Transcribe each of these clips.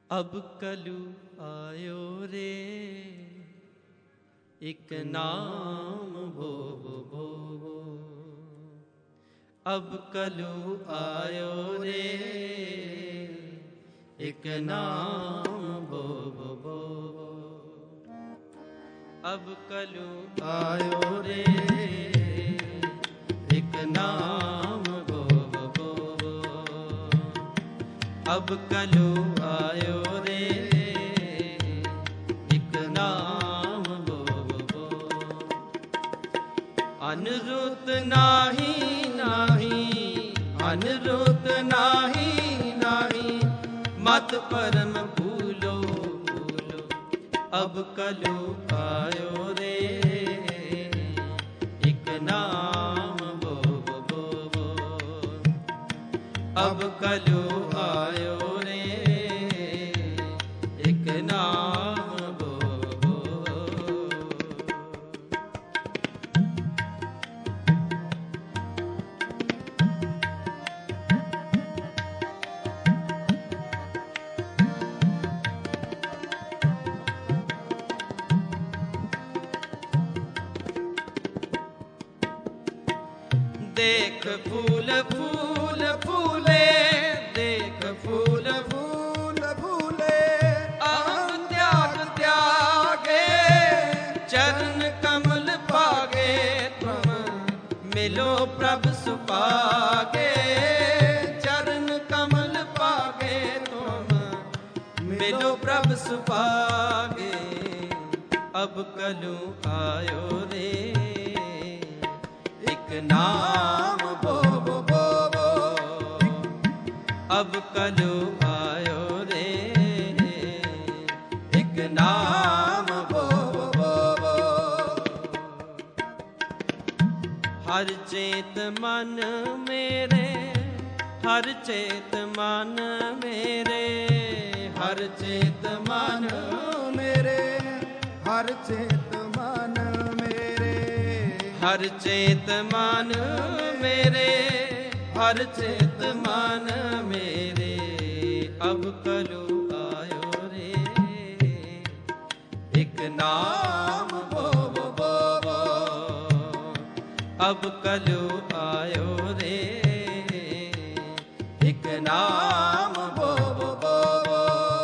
अब कलू आयो रे एक नाम भोवो भोवो। अब कलू आयो रे एक नाम भोवो भोवो। अब कलू आयो रे एक नाम भोवो भोवो। अब कलू आयो रे एक नाम भोवो भोवो। अनरुत नाही नाही अनरुत नाही नाही मत परम भूलो भूलो। अब कलू आयो रे एक नाम भोवो भोवो। अब कलू आयो रे एक नाम भोवो। देख फूल फूल फूले देख फूल फूल फूले। अहम त्याग त्यागे चरण कमल पागे। तुम मिलो प्रभु सुपागे चरण कमल पागे। तुम मिलो प्रभु सुपागे। अब कलू आयो रे एक नाम भोवो भोवो। अब कलू आयो रे एक नाम भोवो भोवो। हर चेत मन मेरे हर चेत मन मेरे हर चेत मन मेरे हर चेत मन मेरे हर चेत मन मेरे हर चेत मन मेरे। अब कलू आयो रे एक नाम भोवो भोवो। अब कलू आयो रे एक नाम भोवो भोवो।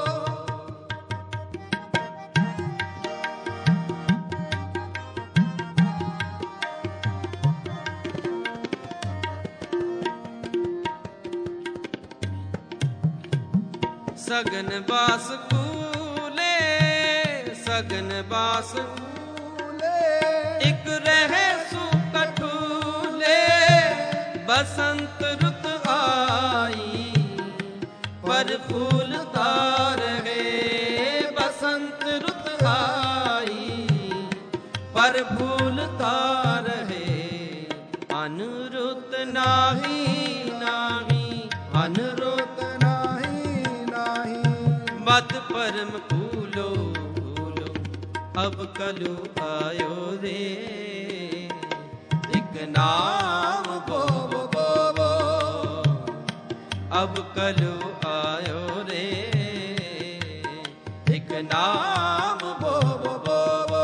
सगन बास कूले सगन बास कूले। एक रहे सुकठूले बसंत रुत आई पर फूल तार गए। बसंत रुत आई पर फूल तार है। अनुरुत नाही नाही अनुरुत मत परम भूलो भूलो। अब कलू आयो रे एक नाम भोवो भोवो। अब कलू आयो रे एक नाम भोवो भोवो।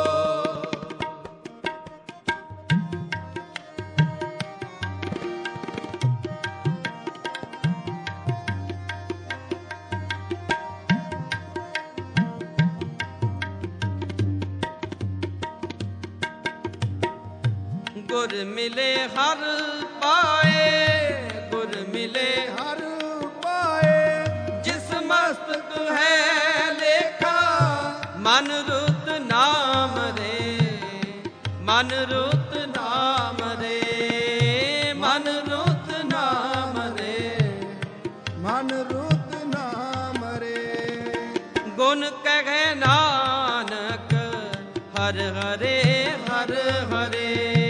गुर मिले हर पाए गुर मिले हर पाए। जिस मस्तक है लेखा मन रुत नाम रे मन रुत नाम रे मन रुत नाम रे मन रुत नाम रे। गुण कहे नानक हर हरे हर हरे।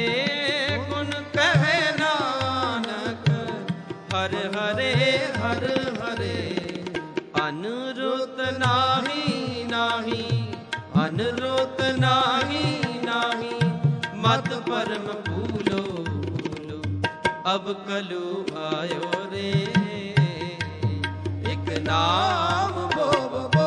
हर हरे हर हरे। अनुरुत नाही नाही अनुरुत नाही नाही मत परम भूलो भूलो। अब कलू आयो रे एक नाम भोवो भोवो।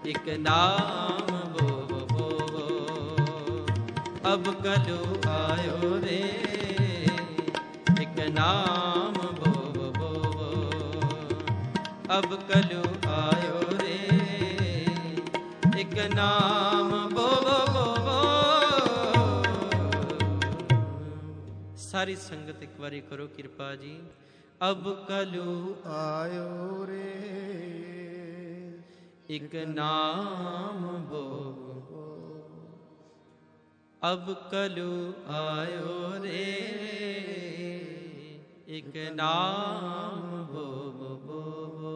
एक नाम बोबो बोबो, अब कलु आयो रे, एक नाम बोबो बोबो, अब कलु आयो रे, एक नाम बोबो बोबो। सारी संगत एक बारी करो कृपा जी। अब कलु आयो रे, एक नाम बोबो, अब कलु आयो रे, एक नाम बोबो बोबो,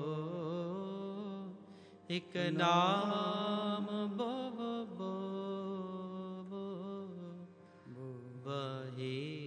एक नाम बोबो बोबो, वही